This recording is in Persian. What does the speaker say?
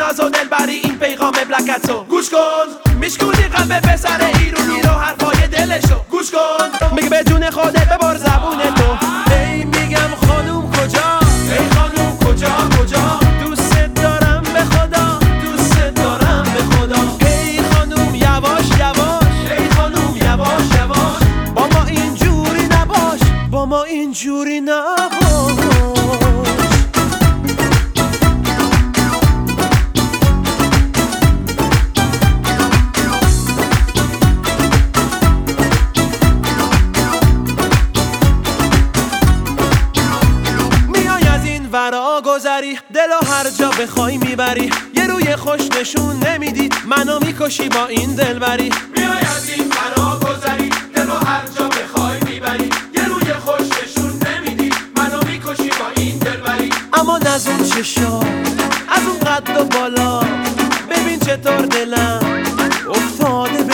ناز و دلبری این پیغام بلکتو گوش کن. میشکونی قلب پسر ایرونی رو حرفای دلشو گوش کن. میگه به جون خودت ببار زبون تو. ای میگم خانوم کجا، ای خانوم کجا کجا، دوست دارم به خدا، دوست دارم به خدا. ای خانوم یواش یواش، ای خانوم یواش یواش، با ما اینجوری نباش، با ما اینجوری نباش. ورا گذری دلو هر جا بخوای میبری، یه روی خوش نشون نمیدی منو میکشی با این دلبری. میای از این ورا گذری دلو هر جا بخوای میبری، یه روی خوش نشون نمیدی منو میکشی با این دلبری. اما نزون چشا از اون قد و بالا، ببین چطور دلم افتاده